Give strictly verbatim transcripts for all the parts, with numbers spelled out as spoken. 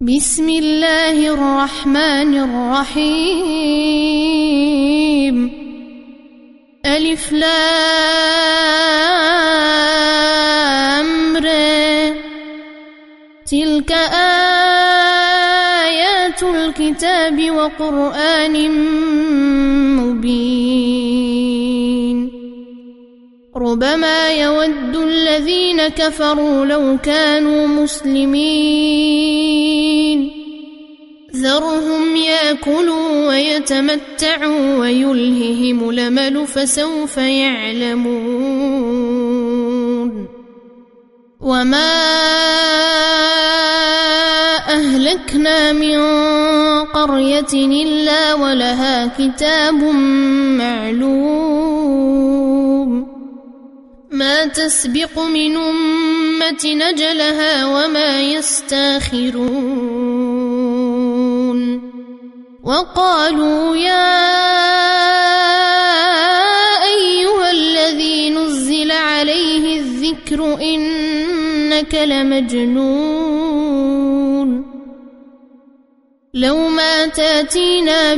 بسم الله الرحمن الرحيم ألف لام ر تلك آيات الكتاب وقرآن مبين ربما يود الذين كفروا لو كانوا مسلمين ذرهم يأكلوا ويتمتعوا ويلههم الأمل فسوف يعلمون وما أهلكنا من قرية إلا ولها كتاب معلوم ما تسبق من أمة نجلها وما يستاخرون وقالوا يا أيها الذي نزل عليه الذكر إنك لمجنون لو ما تأتينا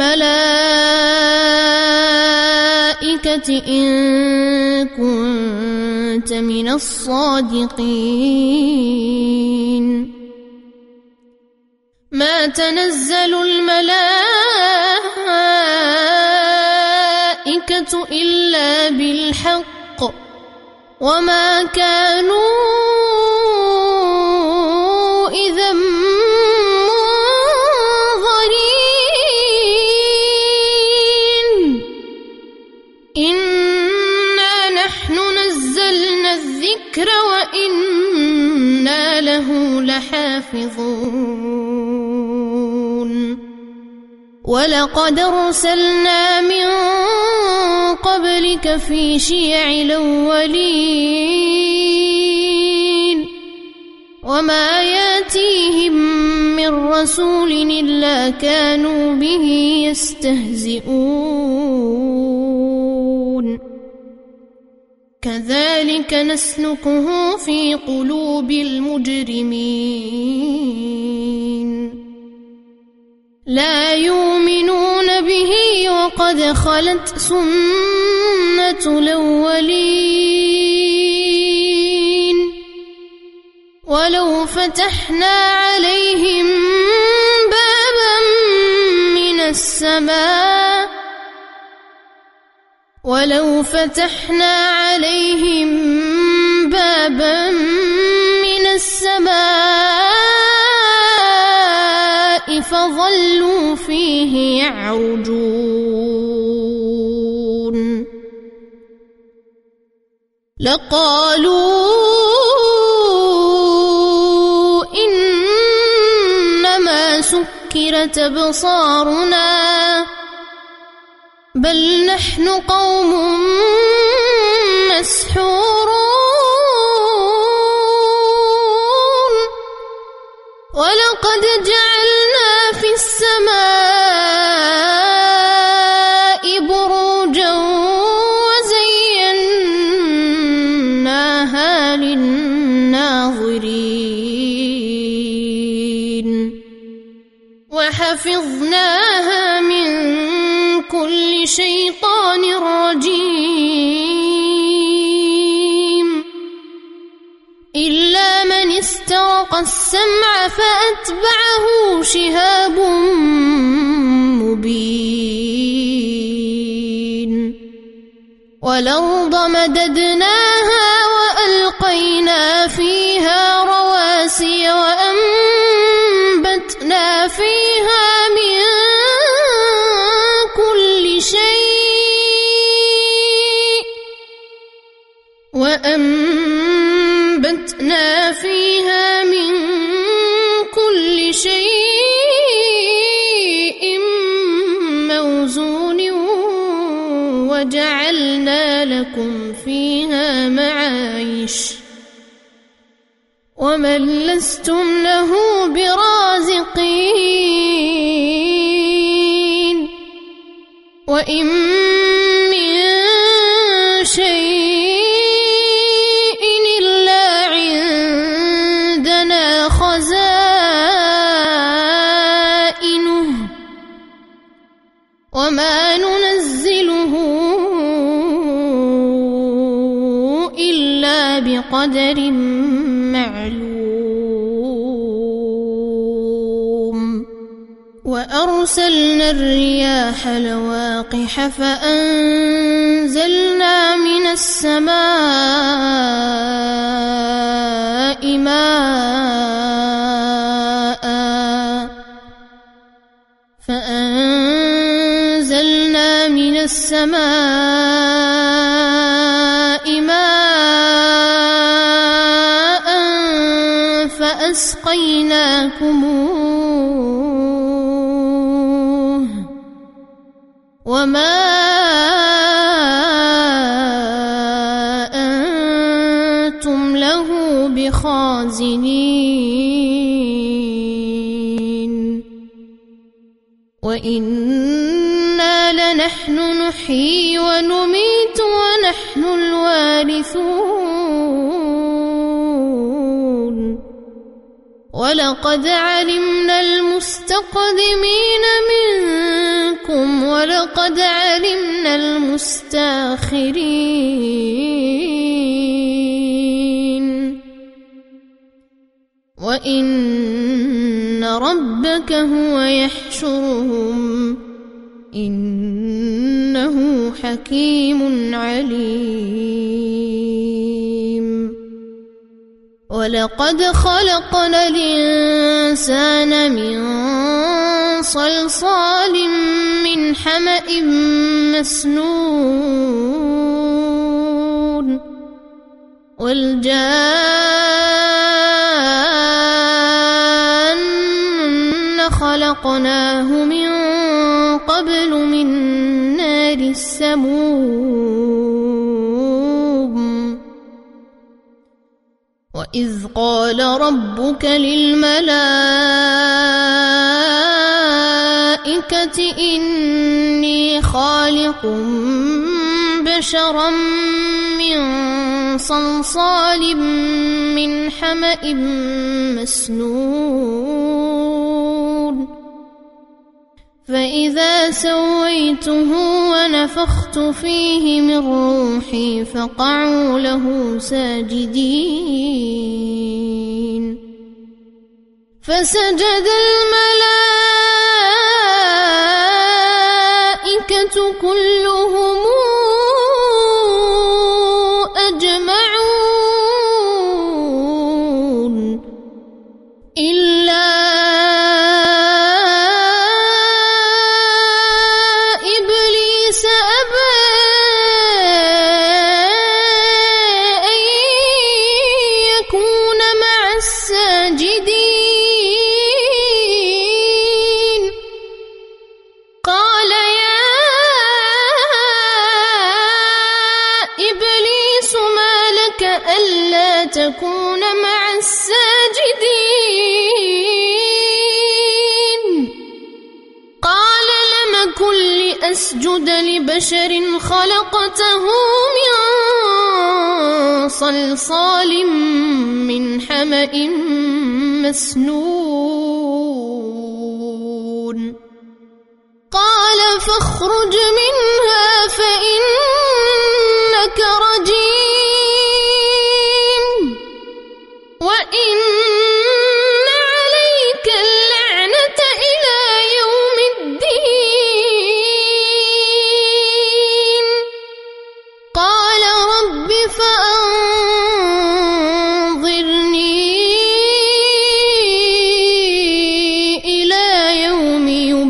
بالملائكة إن كنت من الصادقين ما تنزل الملائكة إلا بالحق وما كانوا إذا منظرين إنا نحن نزلنا الذكر وإنا له لحافظون ولقد أرسلنا من قبلك في شيع الأولين وما ياتيهم من رسول إلا كانوا به يستهزئون كذلك نسلكه في قلوب المجرمين لا يؤمنون به وقد خلت سنة الأولين ولو فتحنا عليهم بابا من السماء ولو فتحنا عليهم بابا من السماء فظلوا فيه يعرجون لقالوا إنما سكرت أبصارنا بل نحن قوم مسحورون ولقد جعلنا في السماء بروجا وزيناها للناظرين وحفظناها من كل شيطان رجيم إلا من استرق السمع فأتبعه شهاب مبين والأرض مددناها وألقينا فيها رواسي وأنبتنا فيها من كل شيء وأنبتنا فيها من كل شيء موزون وجعلنا لكم فيها معايش ومن لستم له برازقين وإن من شيء إلا عندنا خزائنه بقدر معلوم وأرسلنا الرياح لواقح فأنزلنا من السماء ماء فأنزلنا من السماء ماء فأسقيناكموه وما أنتم له بخازنين وإنا لنحن نحيي ونميت ونحن الوارثون ولقد علمنا المستقدمين منكم ولقد علمنا المستاخرين وإن ربك هو يحشرهم إنه حكيم عليم ولقد خلقنا الإنسان من صلصال من حمأ مسنون والجان خلقناه من قبل من نار السموم وإذ قال ربك للملائكة إني خالق بشرا من صلصال من حمأ مسنون فإذا سويته ونفخت فيه من روحي فقعوا له ساجدين فسجد الملائكة كلهم أجمعون إلا ألا تكون مع الساجدين قال لم كن لأسجد لبشر خلقته من صلصال من حمأ مسنون قال فاخرج منها فإنك رجيم وإن عليك اللعنة إلى يوم الدين قال رب فأنظرني إلى يوم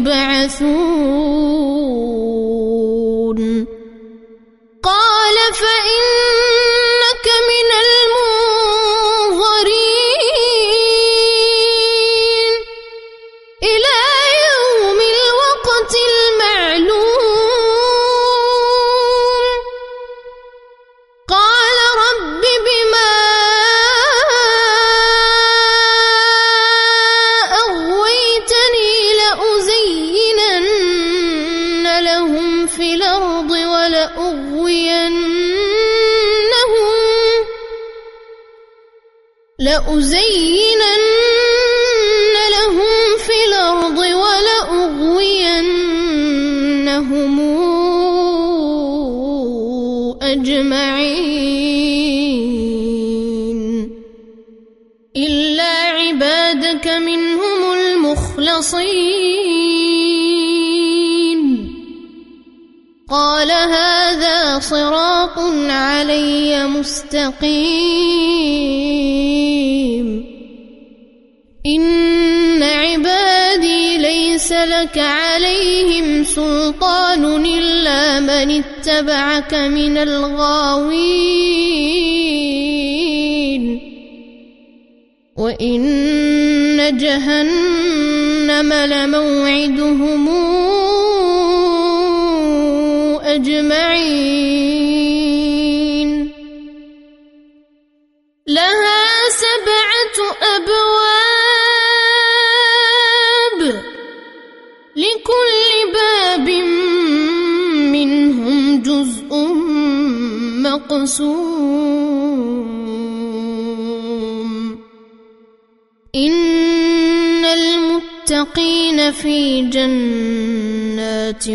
يبعثون قال فإنك من لأزينن لهم في الأرض ولأغوينهم أجمعين عبادك منهم المخلصين قال هذا صراط علي مستقيم إن عبادي ليس لك عليهم سلطان إلا من اتبعك من الغاوين وإن جهنم لموعدهم أجمعين لها سبعة أبواب لكل باب منهم جزء مقسوم إن المتقين في جنات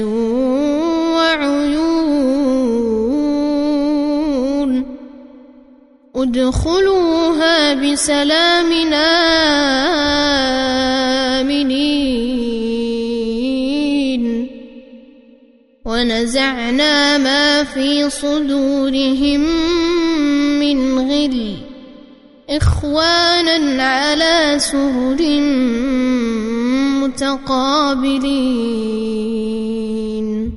وعيون ادخلوها بسلام آمنين ونزعنا ما في صدورهم من غل إخوانا على سرر متقابلين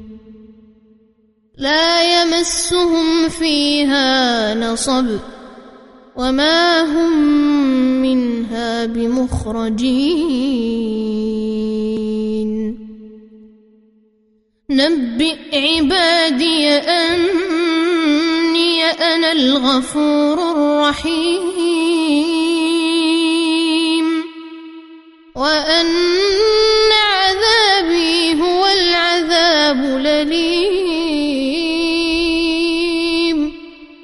لا يمسهم فيها نصب وما هم منها بمخرجين نبئ عبادي أني أنا الغفور الرحيم وأن عذابي هو العذاب الأليم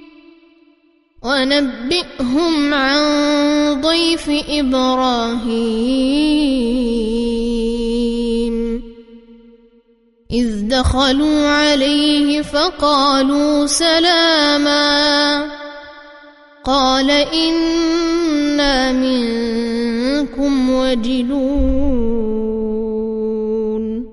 ونبئهم عن ضيف إبراهيم إذ دخلوا عليه فقالوا سلاما قال إنا منكم وجلون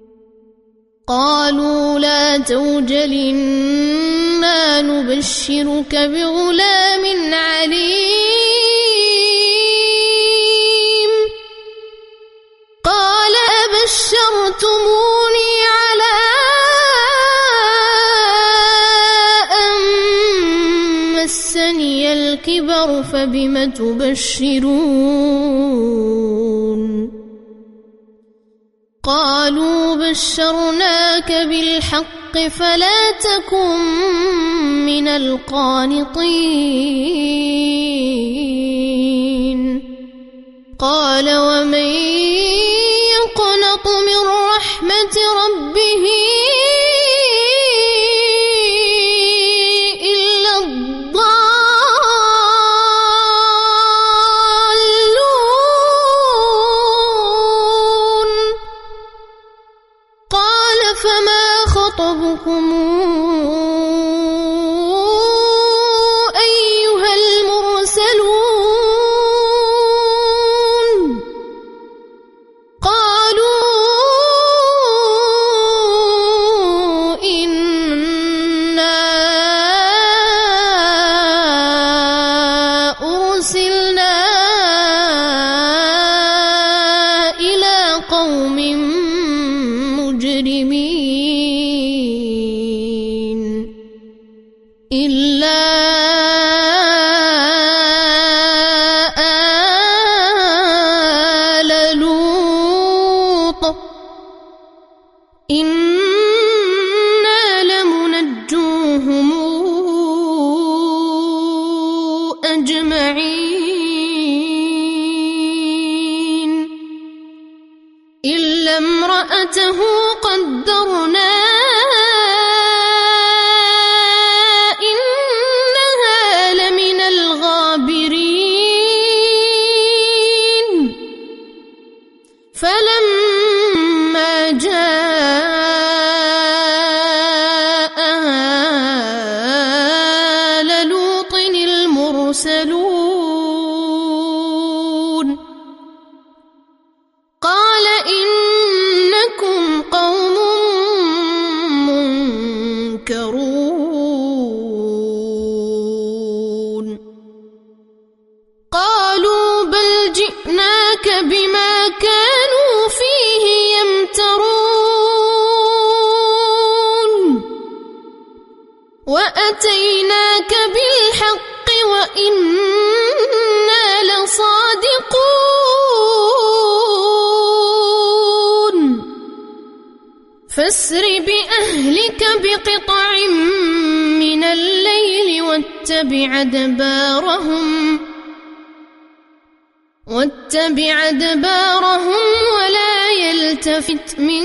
قالوا لا توجل إنا نبشرك بغلام عليم قال أبشرتموني على أن مسني الكبر فبم تبشرون قالوا بشرناك بالحق فلا تكن من القانطين قال ومن يقنط من رحمة ربه إلا الضالون قال فما خطبكم أيها المرسلون قالوا إنا أرسلنا إلى قوم مجرمين إلا آل لوط إنا لمنجوهم أجمعين إلا امرأته قدرنا إنها لمن الغابرين فلما جاء آل لوط المرسلون بما كانوا فيه يمترون وأتيناك بالحق وإنا لصادقون فاسر بأهلك بقطع من الليل واتبع أدبارهم واتبع أدبارهم ولا يلتفت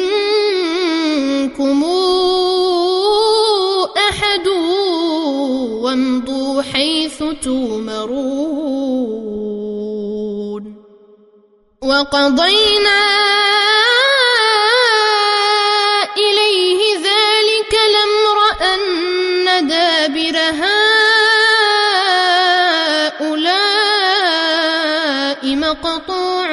منكم أحد وامضوا حيث تؤمرون وقضينا إليه ذلك الأمر أن دابر هؤلاء مقطوع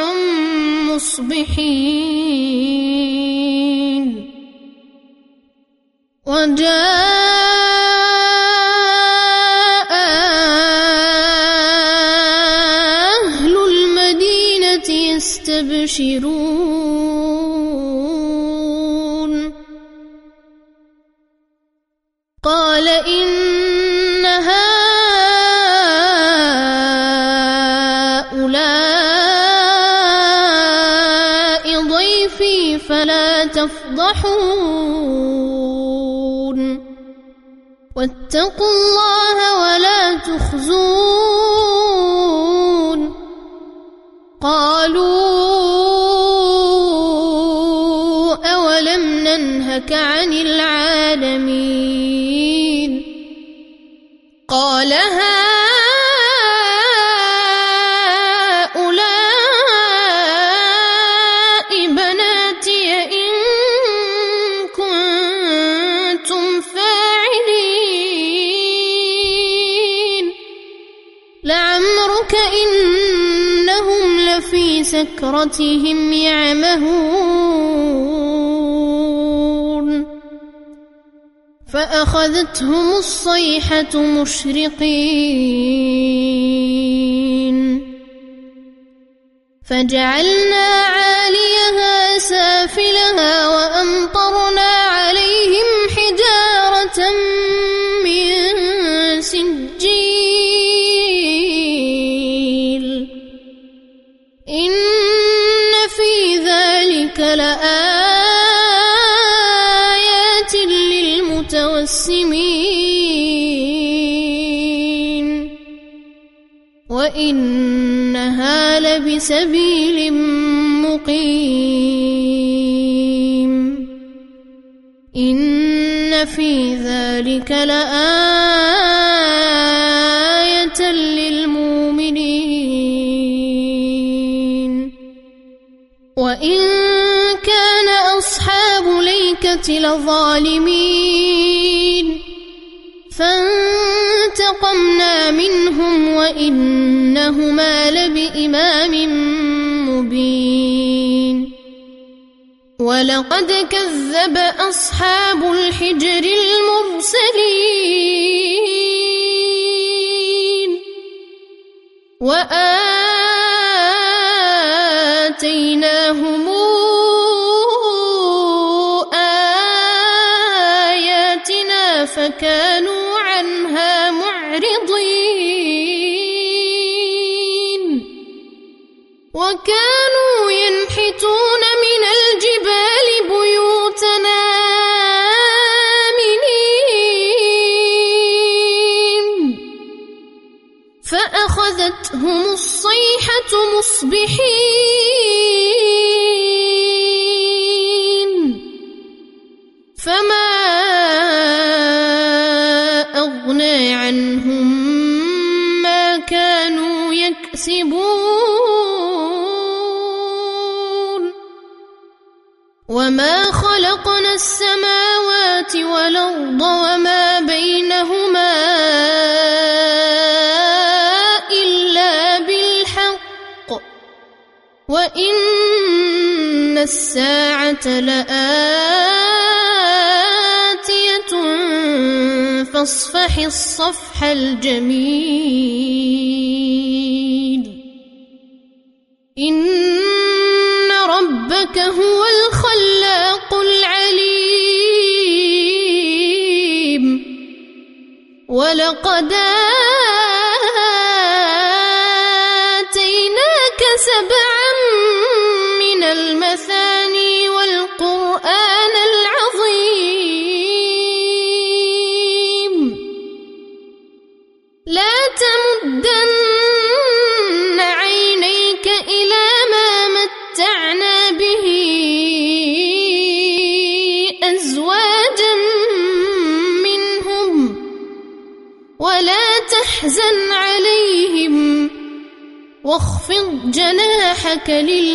مصبحين وجاء أهل المدينة يستبشرون قال إن هؤلاء ضيفي فلا تفضحون واتقوا الله ولا تخزون قالوا أولم ننهك عن العالمين قال هؤلاء بناتي إن كنتم فاعلين لعمرك إنهم لفي سكرتهم يعمهون فأخذتهم الصيحة مشرقين فجعلنا عاليها سافلها وأمطرنا عليهم حجارة من سجيل إن في ذلك لآيات للمتوسمين وإنها لبسبيل مقيم إن في ذلك لآية للمؤمنين وإن كان أصحاب الأيكة لظالمين فانتقمنا منهم وإنهما لبإمام مبين ولقد كذب أصحاب الحجر المرسلين وآتيناهم آياتنا فكانوا عنها معرضين وكانوا ينحتون من الجبال بيوتنا آمنين فأخذتهم الصيحة مصبحين فما أغنى عنهم ما كانوا يكسبون وما خلقنا السماوات والأرض وما بينهما إلا بالحق وإن الساعة لآتية فاصفح الصفح الجميل إن ربك هو الخلاق العليم ولقد آتيناك سبعا من المثاني والقرآن العظيم لا تمدن عينيك إلى ما متعنا به أزواجا منهم ولا تحزن عليهم واخفض جناحك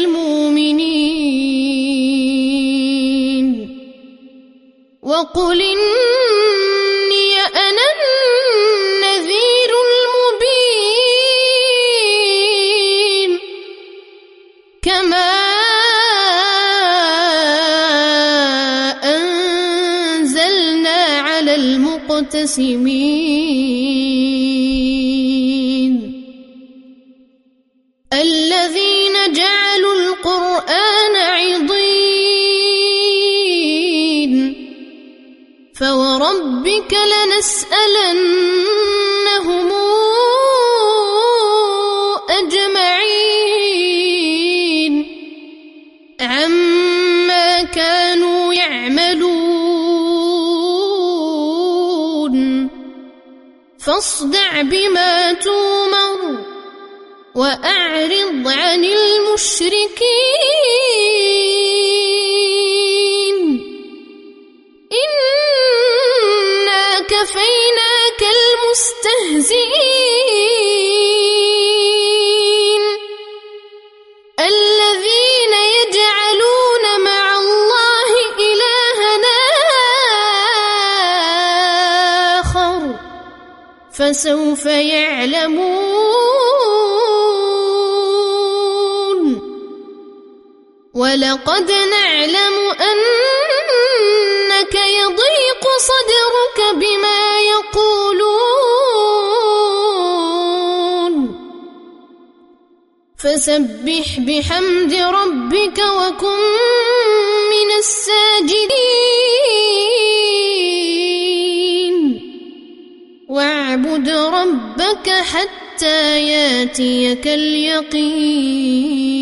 للمؤمنين وقل إني أنا النذير المبين كما أنزلنا على المقتسمين الذين جعلوا القرآن عضين فوربك لنسألنهم أجمعين عما كانوا يعملون فاصدع بما تؤمر وأعرض عن المشركين إنا كفيناك المستهزئين الذين يجعلون مع الله إلهنا آخر فسوف يعلمون ولقد نعلم أنك يضيق صدرك بما يقولون فسبح بحمد ربك وكن من الساجدين واعبد ربك حتى ياتيك اليقين.